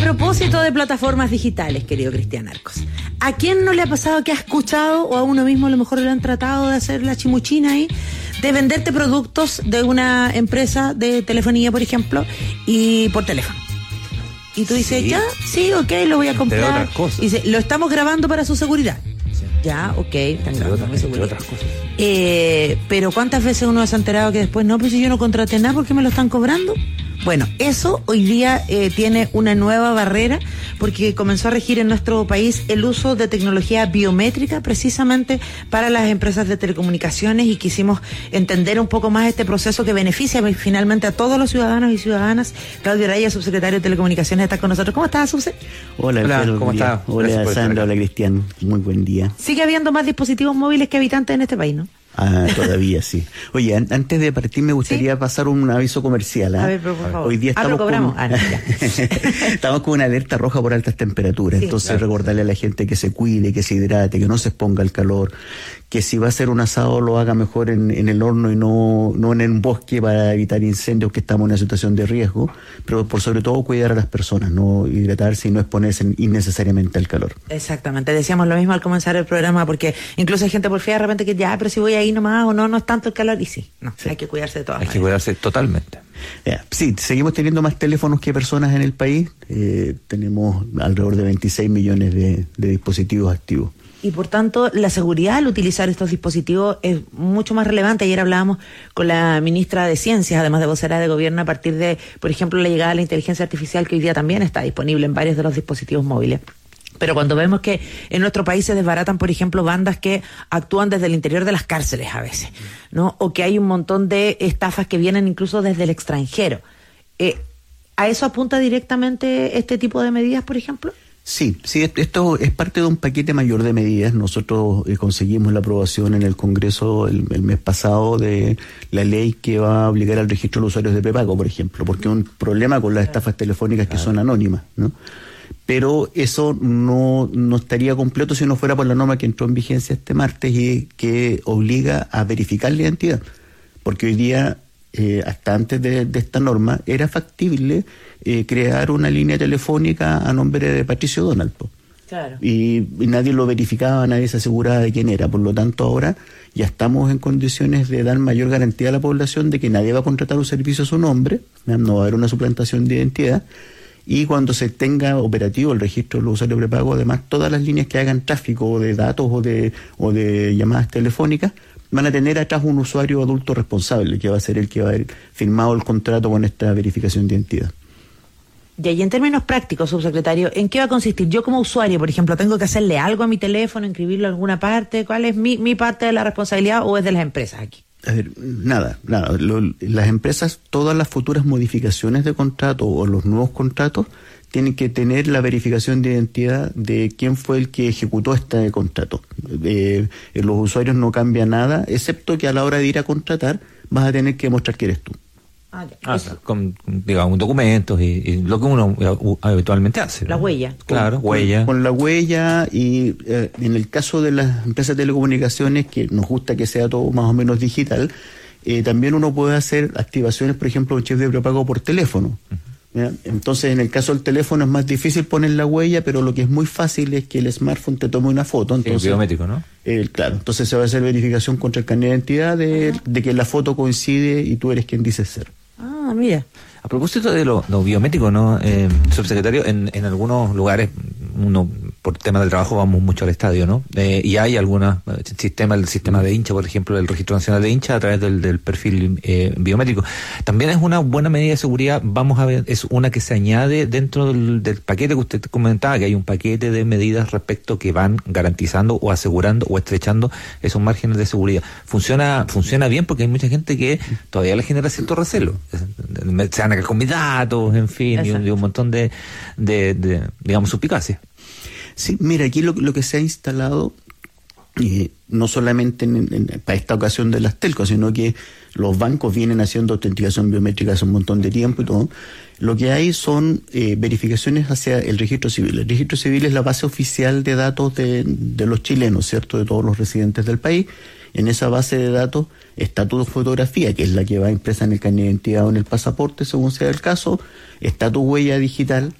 propósito de plataformas digitales, querido Cristian Arcos, ¿a quién no le ha pasado que ha escuchado, o a uno mismo a lo mejor le han tratado de hacer la chimuchina ahí, de venderte productos de una empresa de telefonía, por ejemplo, y por teléfono? Y tú dices, Sí. ya, sí, ok, lo voy a comprar. Entre otras cosas. Y dice, lo estamos grabando para su seguridad. Ya, ok, están grabando mi seguridad. otras cosas. Pero ¿cuántas veces uno se ha enterado que después, no, pues si yo no contraté nada, ¿por qué me lo están cobrando? Bueno, eso hoy día tiene una nueva barrera, porque comenzó a regir en nuestro país el uso de tecnología biométrica precisamente para las empresas de telecomunicaciones, y quisimos entender un poco más este proceso que beneficia finalmente a todos los ciudadanos y ciudadanas. Claudio Araya, subsecretario de Telecomunicaciones, está con nosotros. ¿Cómo estás, subsecretario? Hola, Hola, ¿cómo día. está? Hola, Sandra, hola, Cristian. Muy buen día. Sigue habiendo más dispositivos móviles que habitantes en este país, ¿no? Todavía sí. Oye, antes de partir me gustaría pasar un aviso comercial. A ver, pero por favor. Hoy día lo estamos cobramos. con... No, ya. Estamos con una alerta roja por altas temperaturas. Sí, Entonces, claro. recordarle a la gente que se cuide, que se hidrate, que no se exponga al calor, que si va a hacer un asado lo haga mejor en el horno y no en el bosque, para evitar incendios, que estamos en una situación de riesgo, pero por sobre todo cuidar a las personas, no hidratarse y no exponerse innecesariamente al calor. Exactamente, decíamos lo mismo al comenzar el programa, porque incluso hay gente porfía de repente que ya, pero si voy ahí nomás, o no es tanto el calor, y sí, hay que cuidarse de todas Hay que maneras. cuidarse totalmente. Sí, seguimos teniendo más teléfonos que personas en el país. Tenemos alrededor de 26 millones de dispositivos activos. Y por tanto, la seguridad al utilizar estos dispositivos es mucho más relevante. Ayer hablábamos con la ministra de Ciencias, además de vocera de gobierno, a partir de, por ejemplo, la llegada de la inteligencia artificial, que hoy día también está disponible en varios de los dispositivos móviles. Pero cuando vemos que en nuestro país se desbaratan, por ejemplo, bandas que actúan desde el interior de las cárceles a veces, ¿no? O que hay un montón de estafas que vienen incluso desde el extranjero. ¿A eso apunta directamente este tipo de medidas, por ejemplo? Sí, esto es parte de un paquete mayor de medidas. Nosotros conseguimos la aprobación en el Congreso el mes pasado de la ley que va a obligar al registro de usuarios de prepago, por ejemplo, porque hay un problema con las estafas telefónicas que son anónimas, ¿no? Pero eso no estaría completo si no fuera por la norma que entró en vigencia este martes y que obliga a verificar la identidad. Porque hoy día, hasta antes de esta norma, era factible crear una línea telefónica a nombre de Patricio Donald. Claro. Y nadie lo verificaba, nadie se aseguraba de quién era. Por lo tanto, ahora ya estamos en condiciones de dar mayor garantía a la población de que nadie va a contratar un servicio a su nombre, no va a haber una suplantación de identidad. Y cuando se tenga operativo el registro de los usuarios prepago, además todas las líneas que hagan tráfico de datos o de llamadas telefónicas van a tener atrás un usuario adulto responsable, que va a ser el que va a haber firmado el contrato con esta verificación de identidad. Y en términos prácticos, subsecretario, ¿en qué va a consistir? Yo como usuario, por ejemplo, ¿tengo que hacerle algo a mi teléfono, inscribirlo en alguna parte? ¿Cuál es mi parte de la responsabilidad, o es de las empresas aquí? A ver, nada. Las empresas, todas las futuras modificaciones de contrato o los nuevos contratos tienen que tener la verificación de identidad de quién fue el que ejecutó este contrato. Los usuarios no cambia nada, excepto que a la hora de ir a contratar vas a tener que demostrar que eres tú. Con, digamos, documentos y lo que uno habitualmente hace, ¿no? La huella. Claro, huella. Con la huella, y en el caso de las empresas de telecomunicaciones, que nos gusta que sea todo más o menos digital, también uno puede hacer activaciones, por ejemplo, un chip de prepago por teléfono. ¿Ya? Entonces, en el caso del teléfono es más difícil poner la huella, pero lo que es muy fácil es que el smartphone te tome una foto. Entonces, Sí, biométrico, ¿no? Claro, entonces se va a hacer verificación contra el carnet de identidad de que la foto coincide y tú eres quien dices ser. Ah, mira. A propósito de lo biométrico, ¿no? Subsecretario, en algunos lugares, uno por tema del trabajo vamos mucho al estadio, ¿no? Y hay algunos el sistema de hincha, por ejemplo, el Registro Nacional de Hincha a través del perfil biométrico. También es una buena medida de seguridad. Vamos a ver, es una que se añade dentro del paquete que usted comentaba, que hay un paquete de medidas respecto que van garantizando o asegurando o estrechando esos márgenes de seguridad. Funciona bien, porque hay mucha gente que todavía le genera cierto recelo. Se van a caer con mis datos, en fin, y un montón de digamos, suspicacias. Sí, mira, aquí lo que se ha instalado no solamente para esta ocasión de las telcos, sino que los bancos vienen haciendo autenticación biométrica hace un montón de tiempo y todo. Lo que hay son verificaciones hacia el registro civil. El registro civil es la base oficial de datos de los chilenos, ¿cierto?, de todos los residentes del país. En esa base de datos está tu fotografía, que es la que va impresa en el carnet de identidad o en el pasaporte, según sea el caso, está tu huella digital,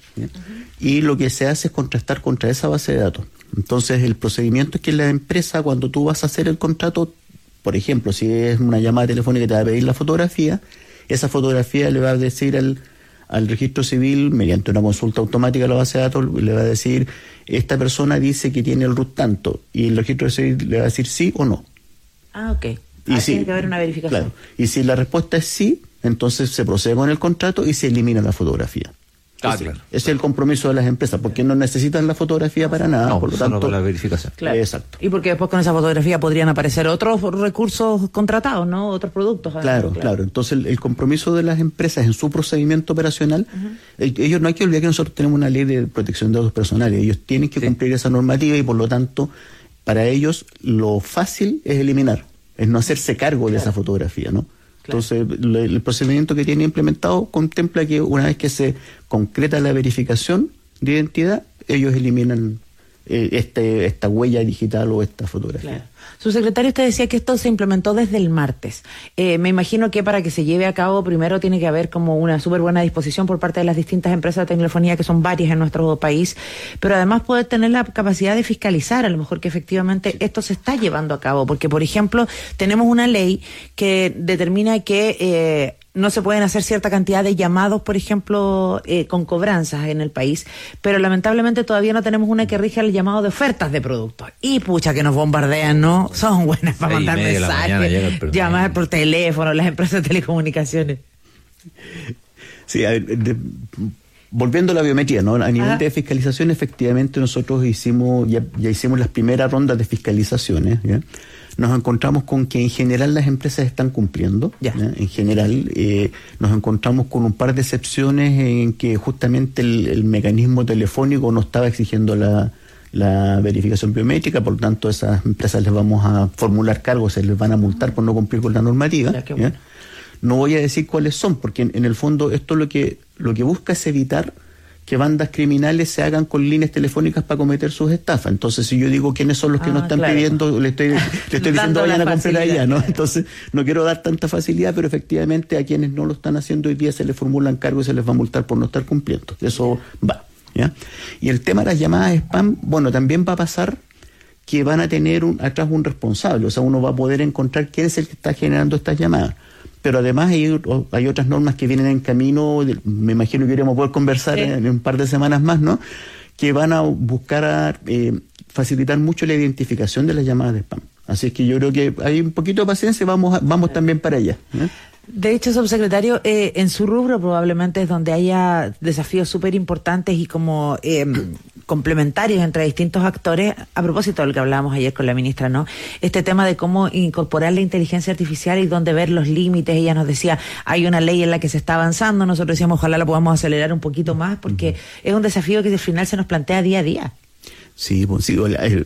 y lo que se hace es contrastar contra esa base de datos. Entonces, el procedimiento es que la empresa, cuando tú vas a hacer el contrato, por ejemplo, si es una llamada telefónica que te va a pedir la fotografía, esa fotografía le va a decir al registro civil, mediante una consulta automática a la base de datos, le va a decir, esta persona dice que tiene el RUT tanto, y el registro civil le va a decir sí o no. Ah, ok. Y tiene que haber una verificación. Claro. Y si la respuesta es sí, entonces se procede con el contrato y se elimina la fotografía. Claro. Ese es el compromiso de las empresas, porque no necesitan la fotografía para nada. No, por lo solo tanto, con la verificación. Claro. Exacto. Y porque después con esa fotografía podrían aparecer otros recursos contratados, ¿no? Otros productos. Claro. Entonces, el compromiso de las empresas en su procedimiento operacional, ellos, no hay que olvidar que nosotros tenemos una ley de protección de datos personales. Ellos tienen que cumplir esa normativa y, por lo tanto, para ellos lo fácil es eliminar, es no hacerse cargo de esa fotografía, ¿no? Entonces, el procedimiento que tiene implementado contempla que una vez que se concreta la verificación de identidad, ellos eliminan esta huella digital o esta fotografía. Claro. Subsecretario, usted decía que esto se implementó desde el martes. Me imagino que para que se lleve a cabo, primero tiene que haber como una súper buena disposición por parte de las distintas empresas de telefonía, que son varias en nuestro país, pero además poder tener la capacidad de fiscalizar, a lo mejor que efectivamente esto se está llevando a cabo, porque, por ejemplo, tenemos una ley que determina que no se pueden hacer cierta cantidad de llamados, por ejemplo, con cobranzas en el país, pero lamentablemente todavía no tenemos una que rija el llamado de ofertas de productos. Y pucha que nos bombardean, ¿no? Son buenas para mandar mensajes, llamar por teléfono, las empresas de telecomunicaciones. Sí, a ver, volviendo a la biometría, ¿no? A nivel de fiscalización, efectivamente nosotros ya hicimos las primeras rondas de fiscalizaciones, ¿ya? Nos encontramos con que en general las empresas están cumpliendo. En general nos encontramos con un par de excepciones en que justamente el mecanismo telefónico no estaba exigiendo la verificación biométrica, por lo tanto a esas empresas les vamos a formular cargos, se les van a multar por no cumplir con la normativa. Bueno. No voy a decir cuáles son, porque en el fondo esto lo que busca es evitar que bandas criminales se hagan con líneas telefónicas para cometer sus estafas. Entonces, si yo digo quiénes son los que nos están pidiendo, le estoy diciendo vayan a comprar allá, ¿no? Entonces, no quiero dar tanta facilidad, pero efectivamente a quienes no lo están haciendo hoy día se les formulan cargos y se les va a multar por no estar cumpliendo. Eso va, ¿ya? Y el tema de las llamadas spam, bueno, también va a pasar que van a tener atrás un responsable, o sea, uno va a poder encontrar quién es el que está generando estas llamadas. Pero además hay otras normas que vienen en camino, me imagino que iremos a poder conversar en un par de semanas más, ¿no? Que van a buscar facilitar mucho la identificación de las llamadas de spam. Así es que yo creo que hay un poquito de paciencia y vamos también para allá, ¿eh? De hecho, subsecretario, en su rubro probablemente es donde haya desafíos súper importantes y como complementarios entre distintos actores, a propósito de lo que hablábamos ayer con la ministra, ¿no? Este tema de cómo incorporar la inteligencia artificial y dónde ver los límites. Ella nos decía, hay una ley en la que se está avanzando, nosotros decíamos, ojalá la podamos acelerar un poquito más, porque es un desafío que al final se nos plantea día a día. Sí, pues sí,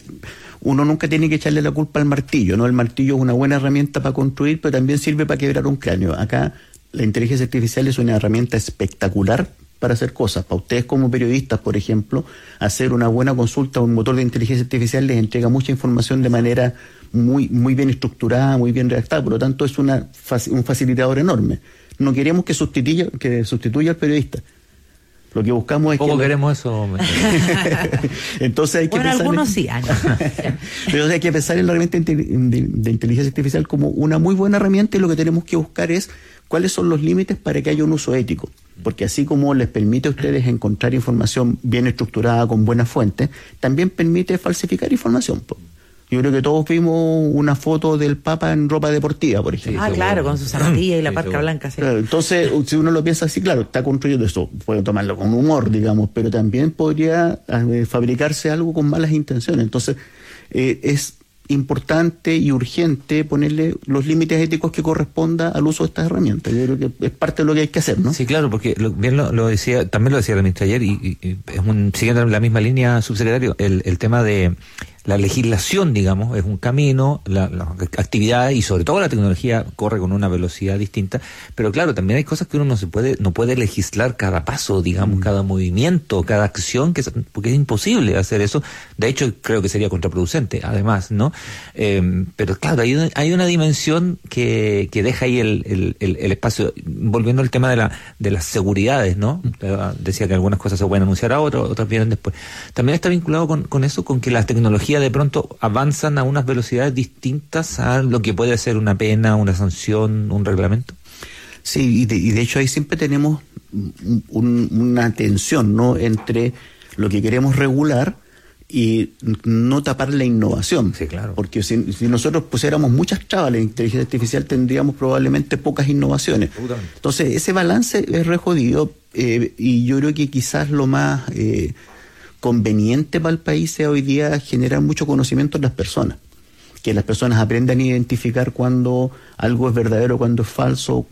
uno nunca tiene que echarle la culpa al martillo, ¿no? El martillo es una buena herramienta para construir, pero también sirve para quebrar un cráneo. Acá la inteligencia artificial es una herramienta espectacular para hacer cosas. Para ustedes como periodistas, por ejemplo, hacer una buena consulta a un motor de inteligencia artificial les entrega mucha información de manera muy bien estructurada, muy bien redactada, por lo tanto es un facilitador enorme. No queremos que sustituya al periodista. Lo que buscamos es ¿Cómo queremos eso? Entonces hay que pensar algunos sí, pero hay que pensar en la herramienta de inteligencia artificial como una muy buena herramienta, y lo que tenemos que buscar es cuáles son los límites para que haya un uso ético. Porque así como les permite a ustedes encontrar información bien estructurada, con buenas fuentes, también permite falsificar información. Yo creo que todos vimos una foto del Papa en ropa deportiva, por ejemplo. Claro, con su zapatilla y la parca blanca. Sí. Claro, entonces, si uno lo piensa así, claro, está construyendo eso, puede tomarlo con humor, digamos, pero también podría fabricarse algo con malas intenciones. Entonces, es importante y urgente ponerle los límites éticos que corresponda al uso de estas herramientas. Yo creo que es parte de lo que hay que hacer, ¿no? Sí, claro, porque bien lo decía, también lo decía la ministra ayer, y es siguiendo la misma línea, subsecretario, el tema de la legislación, digamos, es un camino, la actividad y sobre todo la tecnología corre con una velocidad distinta, pero claro, también hay cosas que uno no puede legislar cada paso, digamos, cada movimiento, cada acción, porque es imposible hacer eso. De hecho, creo que sería contraproducente, además, ¿no? Pero claro, hay una dimensión que deja ahí el espacio. Volviendo al tema de las seguridades, ¿no? Decía que algunas cosas se pueden anunciar ahora, otras vienen después. También está vinculado con eso, con que las tecnologías de pronto avanzan a unas velocidades distintas a lo que puede ser una pena, una sanción, un reglamento. Sí, y de hecho ahí siempre tenemos una tensión, ¿no?, entre lo que queremos regular y no tapar la innovación. Sí, claro. Porque si nosotros pusiéramos muchas trabas a la inteligencia artificial, tendríamos probablemente pocas innovaciones. Entonces, ese balance es re jodido, y yo creo que quizás lo más conveniente para el país sea hoy día generar mucho conocimiento en las personas. Que las personas aprendan a identificar cuando algo es verdadero, cuando es falso,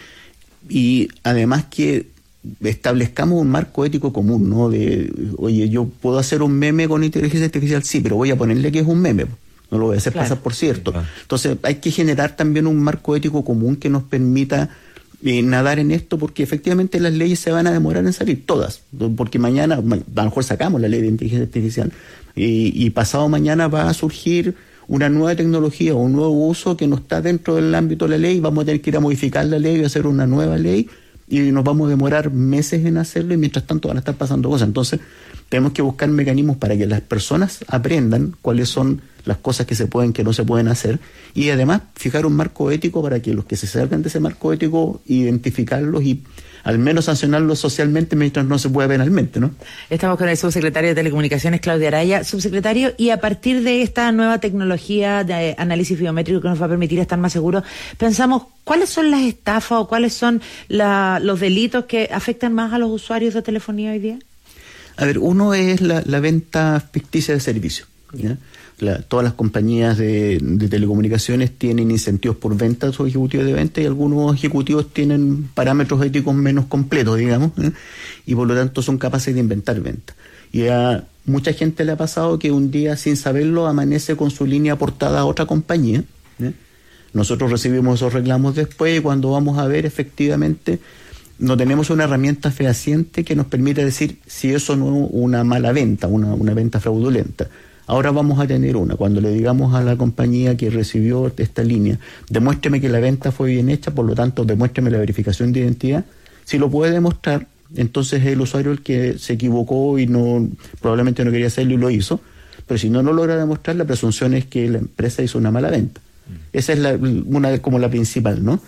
y además que establezcamos un marco ético común, ¿no? De, oye, yo puedo hacer un meme con inteligencia artificial, sí, pero voy a ponerle que es un meme, no lo voy a hacer pasar por cierto. Claro. Entonces hay que generar también un marco ético común que nos permita nadar en esto, porque efectivamente las leyes se van a demorar en salir, todas, porque mañana, a lo mejor sacamos la ley de inteligencia artificial, y pasado mañana va a surgir una nueva tecnología o un nuevo uso que no está dentro del ámbito de la ley, vamos a tener que ir a modificar la ley y hacer una nueva ley, y nos vamos a demorar meses en hacerlo, y mientras tanto van a estar pasando cosas. Entonces tenemos que buscar mecanismos para que las personas aprendan cuáles son las cosas que se pueden, que no se pueden hacer, y además fijar un marco ético para que los que se salgan de ese marco ético, identificarlos y al menos sancionarlos socialmente mientras no se pueda penalmente, ¿no? Estamos con el subsecretario de Telecomunicaciones, Claudio Araya. Subsecretario, y a partir de esta nueva tecnología de análisis biométrico que nos va a permitir estar más seguros, pensamos, ¿cuáles son las estafas o cuáles son los delitos que afectan más a los usuarios de telefonía hoy día? A ver, uno es la venta ficticia de servicios, ¿ya? Todas las compañías de telecomunicaciones tienen incentivos por venta de sus ejecutivos de venta, y algunos ejecutivos tienen parámetros éticos menos completos, digamos, y por lo tanto son capaces de inventar ventas. Y a mucha gente le ha pasado que un día, sin saberlo, amanece con su línea aportada a otra compañía. Nosotros recibimos esos reclamos después, y cuando vamos a ver, efectivamente no tenemos una herramienta fehaciente que nos permita decir si eso no es una mala venta, una venta fraudulenta. Ahora vamos a tener una. Cuando le digamos a la compañía que recibió esta línea, demuéstreme que la venta fue bien hecha, por lo tanto, demuéstreme la verificación de identidad. Si lo puede demostrar, entonces es el usuario el que se equivocó y probablemente no quería hacerlo y lo hizo. Pero si no lo logra demostrar, la presunción es que la empresa hizo una mala venta. Esa es como la principal, ¿no?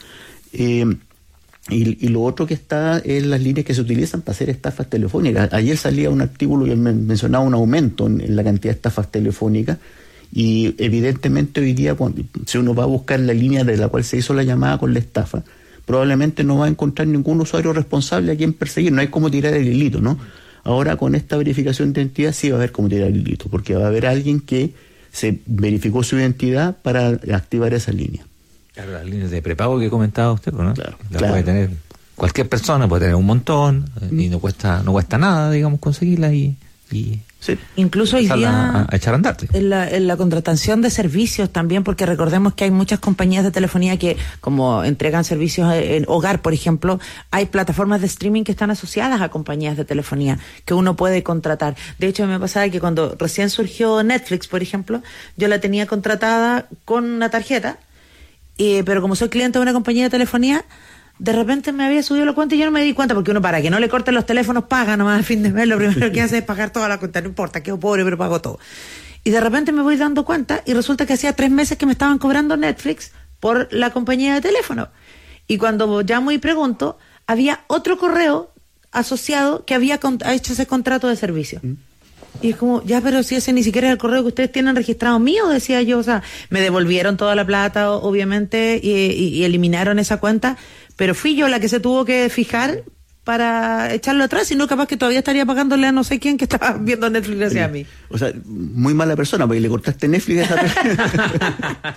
Y lo otro que está es las líneas que se utilizan para hacer estafas telefónicas. Ayer salía un artículo que mencionaba un aumento en la cantidad de estafas telefónicas, y evidentemente hoy día, si uno va a buscar la línea de la cual se hizo la llamada con la estafa, probablemente no va a encontrar ningún usuario responsable a quien perseguir. No hay cómo tirar el hilito, ¿no? Ahora con esta verificación de identidad sí va a haber cómo tirar el hilito, porque va a haber alguien que se verificó su identidad para activar esa línea. Claro, las líneas de prepago que comentaba usted, ¿no? Claro. Puede tener cualquier persona, puede tener un montón, y no cuesta nada, digamos, conseguirla y sí. Incluso hoy día a echar a andar. En la contratación de servicios también, porque recordemos que hay muchas compañías de telefonía que, como entregan servicios en hogar, por ejemplo, hay plataformas de streaming que están asociadas a compañías de telefonía que uno puede contratar. De hecho, me pasaba que cuando recién surgió Netflix, por ejemplo, yo la tenía contratada con una tarjeta, pero como soy cliente de una compañía de telefonía, de repente me había subido la cuenta y yo no me di cuenta, porque uno, para que no le corten los teléfonos, paga nomás al fin de mes, lo primero que hace es pagar toda la cuenta, no importa, quedo pobre, pero pago todo. Y de repente me voy dando cuenta, y resulta que hacía 3 meses que me estaban cobrando Netflix por la compañía de teléfono. Y cuando llamo y pregunto, había otro correo asociado que había hecho ese contrato de servicio. Y es como, ya, pero si ese ni siquiera es el correo que ustedes tienen registrado mío, decía yo. O sea, me devolvieron toda la plata, obviamente, y eliminaron esa cuenta, pero fui yo la que se tuvo que fijar para echarlo atrás, sino capaz que todavía estaría pagándole a no sé quién que estaba viendo Netflix gracias a mí. O sea, muy mala persona, porque le cortaste Netflix a esa persona.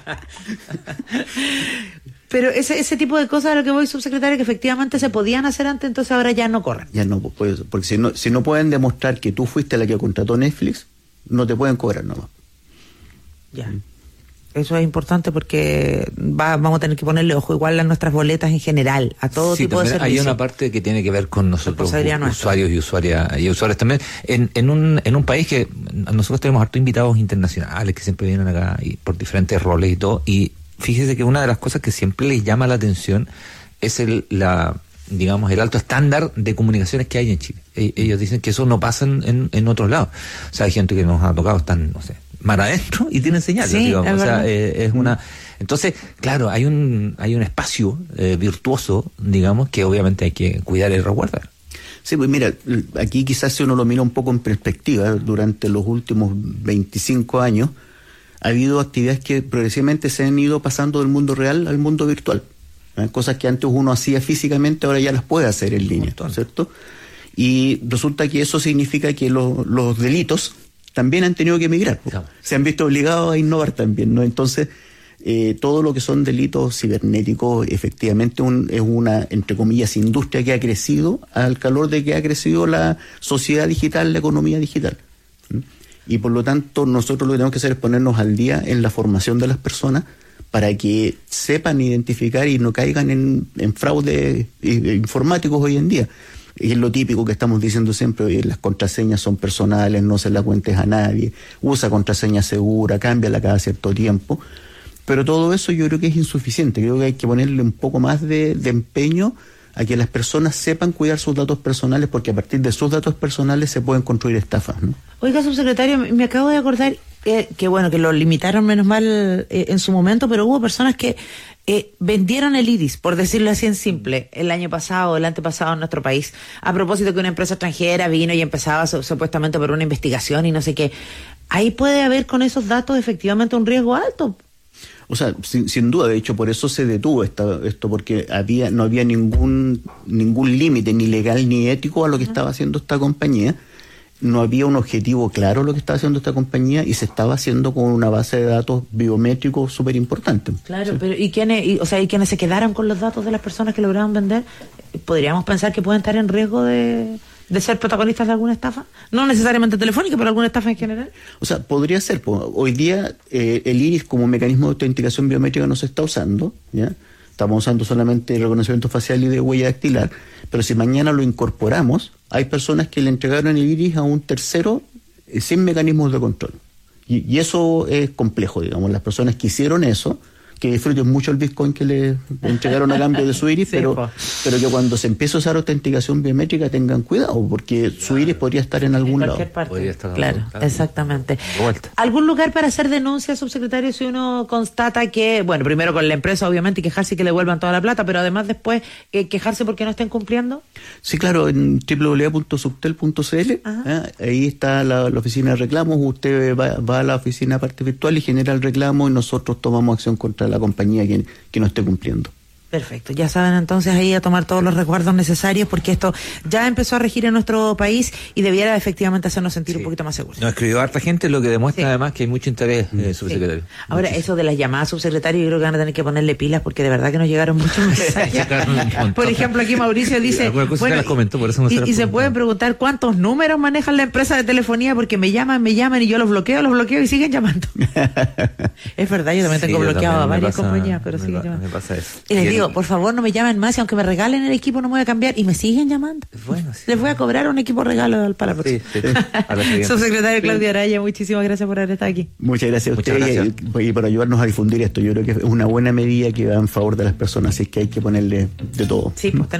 Pero ese tipo de cosas a lo que voy, subsecretario, que efectivamente se podían hacer antes, entonces ahora ya no corren. Ya no, pues, porque si no pueden demostrar que tú fuiste la que contrató Netflix, no te pueden cobrar nomás. Ya. Eso es importante porque vamos a tener que ponerle ojo igual a nuestras boletas en general, a todo tipo de servicios. Hay una parte que tiene que ver con nosotros, usuarios y usuarios también. En un país que nosotros tenemos hartos invitados internacionales que siempre vienen acá y por diferentes roles y todo, y fíjese que una de las cosas que siempre les llama la atención es el alto estándar de comunicaciones que hay en Chile. Ellos dicen que eso no pasa en otros lados. O sea, hay gente que nos ha tocado, están, no sé, mar adentro y tienen señales, digamos. O sea, es una... Entonces, claro, hay un espacio virtuoso, digamos, que obviamente hay que cuidar y resguardar. Sí, pues mira, aquí quizás si uno lo mira un poco en perspectiva, durante los últimos 25 años ha habido actividades que progresivamente se han ido pasando del mundo real al mundo virtual. Cosas que antes uno hacía físicamente, ahora ya las puede hacer en línea, ¿cierto? Y resulta que eso significa que los delitos también han tenido que emigrar, claro. Se han visto obligados a innovar también, ¿no? Entonces, todo lo que son delitos cibernéticos, efectivamente es una, entre comillas, industria que ha crecido al calor de que ha crecido la sociedad digital, la economía digital. Y por lo tanto, nosotros lo que tenemos que hacer es ponernos al día en la formación de las personas para que sepan identificar y no caigan en fraudes informáticos hoy en día. Y es lo típico que estamos diciendo siempre, las contraseñas son personales, no se las cuentes a nadie, usa contraseña segura, cámbiala cada cierto tiempo, pero todo eso yo creo que es insuficiente. Creo que hay que ponerle un poco más de empeño a que las personas sepan cuidar sus datos personales, porque a partir de sus datos personales se pueden construir estafas, ¿no? Oiga, subsecretario, me acabo de acordar que bueno, que lo limitaron menos mal en su momento, pero hubo personas que vendieron el iris, por decirlo así en simple, el año pasado, el antepasado en nuestro país, a propósito que una empresa extranjera vino y empezaba supuestamente por una investigación y no sé qué. Ahí puede haber con esos datos efectivamente un riesgo alto. O sea, sin duda, de hecho, por eso se detuvo esto, porque no había ningún límite, ni legal ni ético a lo que estaba haciendo esta compañía. No había un objetivo claro a lo que estaba haciendo esta compañía y se estaba haciendo con una base de datos biométricos súper importante. Claro, ¿sí? Pero ¿y quienes se quedaron con los datos de las personas que lograron vender? ¿Podríamos pensar que pueden estar en riesgo de ser protagonistas de alguna estafa? No necesariamente telefónica, pero alguna estafa en general. O sea, podría ser. Hoy día el iris como mecanismo de autenticación biométrica no se está usando, ¿ya? Estamos usando solamente el reconocimiento facial y de huella dactilar, pero si mañana lo incorporamos, hay personas que le entregaron el iris a un tercero sin mecanismos de control. Y eso es complejo, digamos. Las personas que hicieron eso, que disfruten mucho el Bitcoin que le entregaron a cambio de su iris, sí, pero que cuando se empiece a usar autenticación biométrica tengan cuidado, porque su iris podría estar en algún lado. Podría estar claro, exactamente. ¿Algún lugar para hacer denuncias, subsecretario, si uno constata que, bueno, primero con la empresa obviamente y quejarse y que le vuelvan toda la plata, pero además después quejarse porque no estén cumpliendo? Sí, claro, en www.subtel.cl, ahí está la oficina de reclamos, usted va a la oficina parte virtual y genera el reclamo y nosotros tomamos acción contra la compañía que no esté cumpliendo. Perfecto, ya saben entonces ahí a tomar todos los resguardos necesarios porque esto ya empezó a regir en nuestro país y debiera efectivamente hacernos sentir un poquito más seguros. Nos escribió harta gente, lo que demuestra además que hay mucho interés, subsecretario. Sí. Ahora, eso de las llamadas, subsecretario, yo creo que van a tener que ponerle pilas porque de verdad que nos llegaron muchos mensajes. Por ejemplo, aquí Mauricio dice, bueno, las comentó, por eso no y se pueden preguntar cuántos números manejan la empresa de telefonía porque me llaman y yo los bloqueo y siguen llamando. Es verdad, yo también tengo bloqueado a varias compañías, pero siguen llamando. Me pasa eso. Y les digo, por favor, no me llamen más y aunque me regalen el equipo no me voy a cambiar y me siguen llamando. Bueno, sí. Les voy a cobrar un equipo regalo para la próxima. Sí. Subsecretario Claudio Araya, muchísimas gracias por haber estado aquí. Muchas gracias a usted y por ayudarnos a difundir esto. Yo creo que es una buena medida que va en favor de las personas, así que hay que ponerle de todo. Sí, pues